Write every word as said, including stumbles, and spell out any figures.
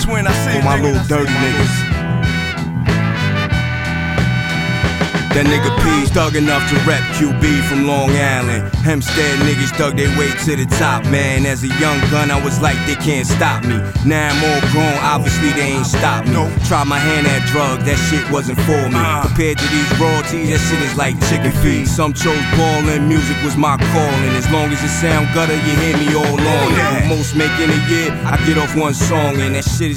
Twin, I see for my little dirty niggas. That nigga P's thug enough to rep Q B from Long Island. Hempstead niggas dug their way to the top, man. As a young gun, I was like, they can't stop me. Now I'm all grown, obviously they ain't stop me. Tried my hand at drugs, that shit wasn't for me. Compared to these royalties, that shit is like chicken feed. Some chose ballin', music was my calling. As long as it sound gutter, you hear me all on it. Most make in a year, I get off one song, and that shit is